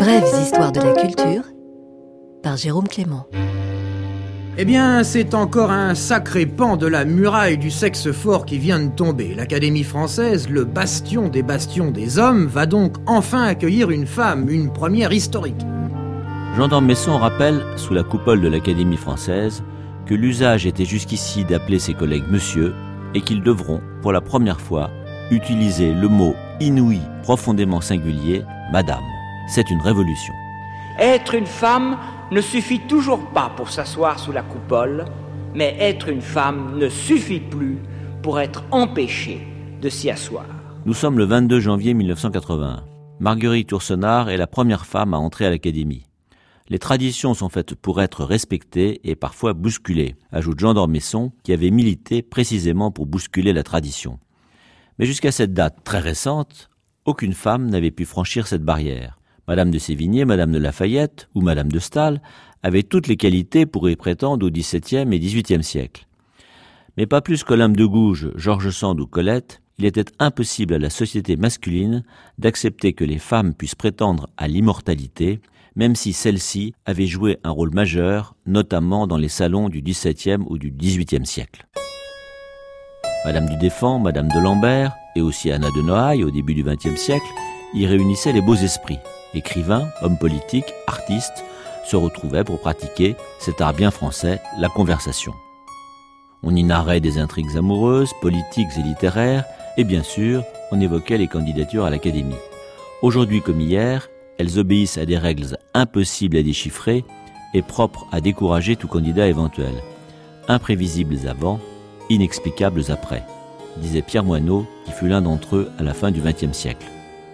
Brèves histoires de la culture par Jérôme Clément. Eh bien, c'est encore un sacré pan de la muraille du sexe fort qui vient de tomber. L'Académie française, le bastion des hommes, va donc enfin accueillir une femme, une première historique. Jean d'Ormesson rappelle, sous la coupole de l'Académie française, que l'usage était jusqu'ici d'appeler ses collègues monsieur et qu'ils devront, pour la première fois, utiliser le mot inouï, profondément singulier, madame. C'est une révolution. Être une femme ne suffit toujours pas pour s'asseoir sous la coupole, mais être une femme ne suffit plus pour être empêchée de s'y asseoir. Nous sommes le 22 janvier 1981. Marguerite Yourcenar est la première femme à entrer à l'Académie. Les traditions sont faites pour être respectées et parfois bousculées, ajoute Jean d'Ormesson, qui avait milité précisément pour bousculer la tradition. Mais jusqu'à cette date très récente, aucune femme n'avait pu franchir cette barrière. Madame de Sévigné, Madame de Lafayette ou Madame de Staël avaient toutes les qualités pour y prétendre au XVIIe et XVIIIe siècle. Mais pas plus qu'Olympe de Gouges, George Sand ou Colette, il était impossible à la société masculine d'accepter que les femmes puissent prétendre à l'immortalité, même si celle-ci avait joué un rôle majeur, notamment dans les salons du XVIIe ou du XVIIIe siècle. Madame du Deffand, Madame de Lambert et aussi Anna de Noailles au début du XXe siècle y réunissaient les beaux esprits. Écrivains, hommes politiques, artistes se retrouvaient pour pratiquer cet art bien français, la conversation. On y narrait des intrigues amoureuses, politiques et littéraires, et bien sûr, on évoquait les candidatures à l'Académie. Aujourd'hui comme hier, elles obéissent à des règles impossibles à déchiffrer et propres à décourager tout candidat éventuel. Imprévisibles avant, inexplicables après, disait Pierre Moineau, qui fut l'un d'entre eux à la fin du XXe siècle.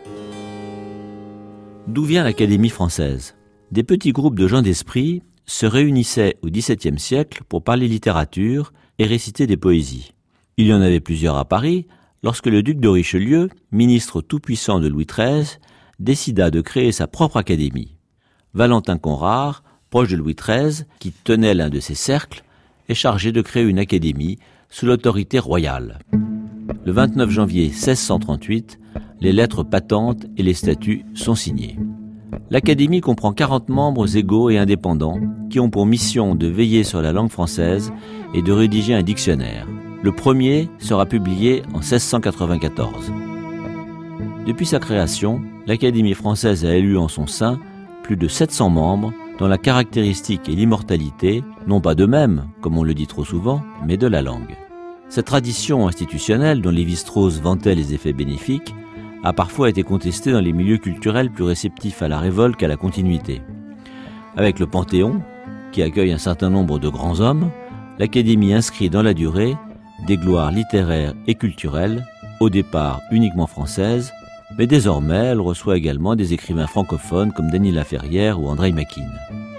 D'où vient l'Académie française ? Des petits groupes de gens d'esprit se réunissaient au XVIIe siècle pour parler littérature et réciter des poésies. Il y en avait plusieurs à Paris lorsque le duc de Richelieu, ministre tout-puissant de Louis XIII, décida de créer sa propre académie. Valentin Conrart, proche de Louis XIII, qui tenait l'un de ses cercles, est chargé de créer une académie sous l'autorité royale. Le 29 janvier 1638, les lettres patentes et les statuts sont signés. L'Académie comprend 40 membres égaux et indépendants qui ont pour mission de veiller sur la langue française et de rédiger un dictionnaire. Le premier sera publié en 1694. Depuis sa création, l'Académie française a élu en son sein plus de 700 membres dont la caractéristique est l'immortalité, non pas d'eux-mêmes, comme on le dit trop souvent, mais de la langue. Cette tradition institutionnelle dont Lévi-Strauss vantait les effets bénéfiques a parfois été contestée dans les milieux culturels plus réceptifs à la révolte qu'à la continuité. Avec le Panthéon, qui accueille un certain nombre de grands hommes, l'Académie inscrit dans la durée des gloires littéraires et culturelles, au départ uniquement françaises, mais désormais elle reçoit également des écrivains francophones comme Denis Laferrière ou André Makin.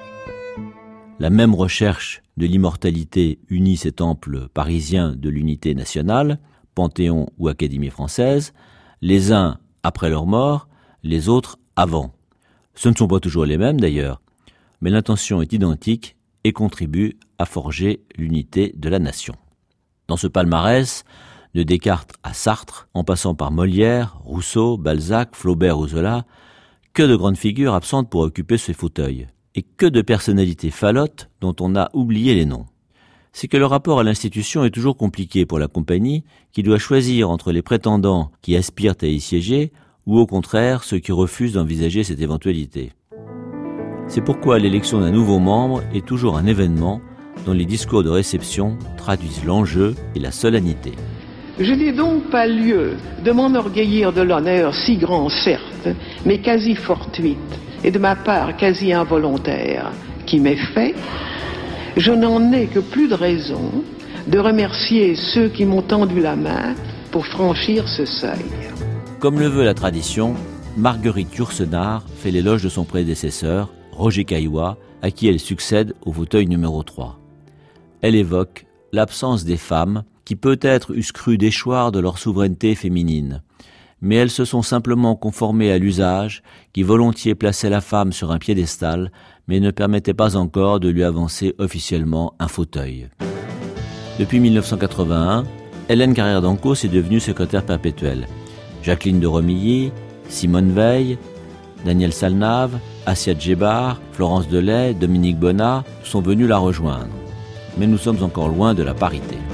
La même recherche de l'immortalité unit ces temples parisiens de l'unité nationale, Panthéon ou Académie française, les uns après leur mort, les autres avant. Ce ne sont pas toujours les mêmes d'ailleurs, mais l'intention est identique et contribue à forger l'unité de la nation. Dans ce palmarès, de Descartes à Sartre, en passant par Molière, Rousseau, Balzac, Flaubert ou Zola, que de grandes figures absentes pour occuper ces fauteuils, et que de personnalités falottes dont on a oublié les noms. C'est que le rapport à l'institution est toujours compliqué pour la compagnie qui doit choisir entre les prétendants qui aspirent à y siéger ou au contraire ceux qui refusent d'envisager cette éventualité. C'est pourquoi l'élection d'un nouveau membre est toujours un événement dont les discours de réception traduisent l'enjeu et la solennité. Je n'ai donc pas lieu de m'enorgueillir de l'honneur si grand, certes, mais quasi fortuite, et de ma part quasi involontaire, qui m'est fait. Je n'en ai que plus de raison de remercier ceux qui m'ont tendu la main pour franchir ce seuil. Comme le veut la tradition, Marguerite Yourcenar fait l'éloge de son prédécesseur, Roger Caillois, à qui elle succède au fauteuil numéro 3. Elle évoque l'absence des femmes qui peut-être eussent cru déchoir de leur souveraineté féminine, mais elles se sont simplement conformées à l'usage qui volontiers plaçait la femme sur un piédestal, mais ne permettait pas encore de lui avancer officiellement un fauteuil. Depuis 1981, Hélène Carrère d'Ancos est devenue secrétaire perpétuelle. Jacqueline de Romilly, Simone Veil, Daniel Salnave, Assia Djebar, Florence Delay, Dominique Bonnat sont venus la rejoindre. Mais nous sommes encore loin de la parité.